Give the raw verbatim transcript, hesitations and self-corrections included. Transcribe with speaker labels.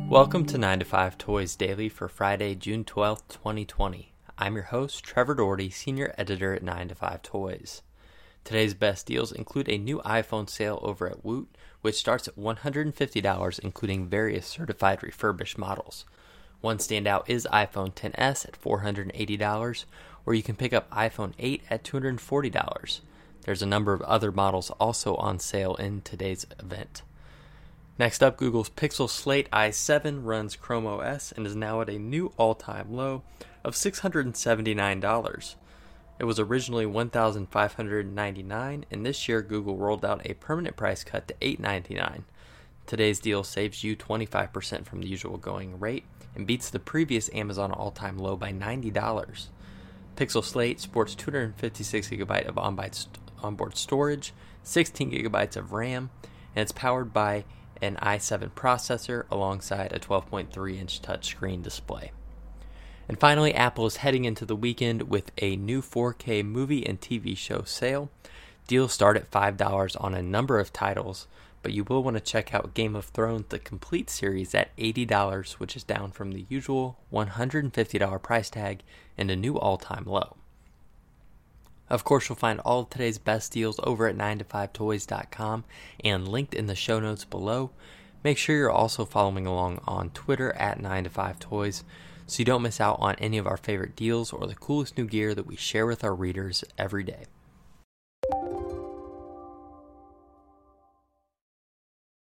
Speaker 1: Welcome to nine to five Toys Daily for Friday, June twelfth, twenty twenty. I'm your host, Trevor Doherty, Senior Editor at nine to five Toys. Today's best deals include a new iPhone sale over at Woot, which starts at one hundred fifty dollars, including various certified refurbished models. One standout is iPhone X S at four hundred eighty dollars, or you can pick up iPhone eight at two hundred forty dollars. There's a number of other models also on sale in today's event. Next up, Google's Pixel Slate i seven runs Chrome O S and is now at a new all-time low of six hundred seventy-nine dollars. It was originally one thousand five hundred ninety-nine dollars, and this year Google rolled out a permanent price cut to eight hundred ninety-nine dollars. Today's deal saves you twenty-five percent from the usual going rate and beats the previous Amazon all-time low by ninety dollars. Pixel Slate sports two hundred fifty-six gigabytes of onboard storage, sixteen gigabytes of RAM, and it's powered by an i seven processor alongside a twelve point three inch touchscreen display. And finally, Apple is heading into the weekend with a new four K movie and T V show sale. Deals start at five dollars on a number of titles, but you will want to check out Game of Thrones, the complete series, at eighty dollars, which is down from the usual one hundred fifty dollars price tag and a new all-time low. Of course, you'll find all of today's best deals over at nine to five toys dot com and linked in the show notes below. Make sure you're also following along on Twitter at nine to five toys so you don't miss out on any of our favorite deals or the coolest new gear that we share with our readers every day.